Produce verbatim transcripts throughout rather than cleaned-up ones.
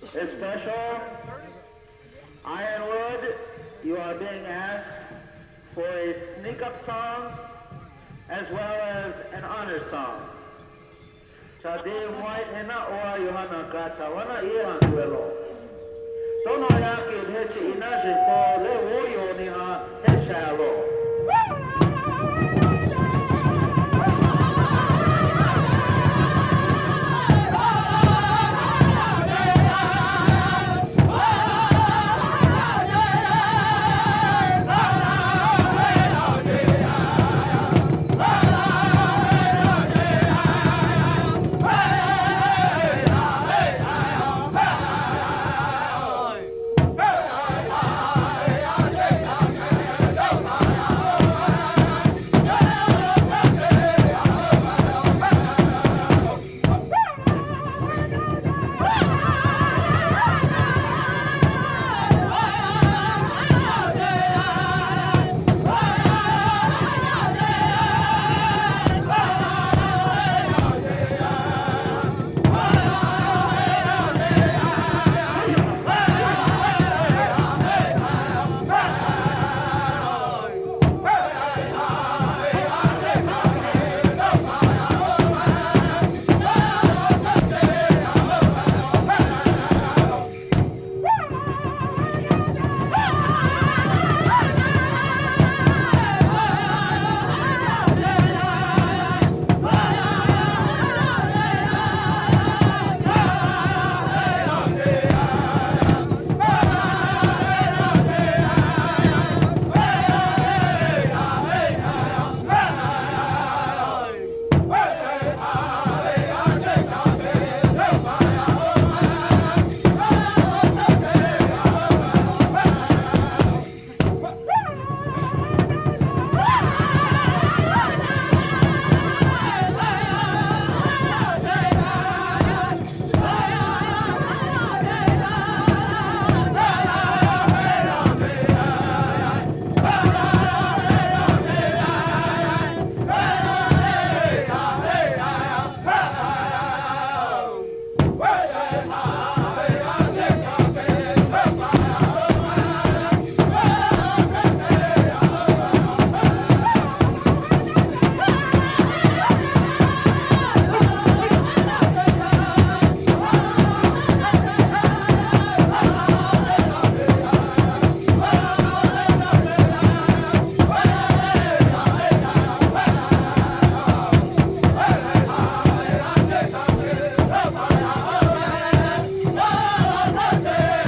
is special. Ironwood, you are being asked for a sneak-up song as well as an honor song. Cha Dave White hena oa Yohana kacha wana ihan duelo. Tono yake hechi inaje po le woyo ni ha heshalo.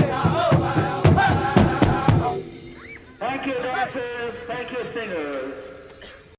Thank you, dancers. Thank you, singers.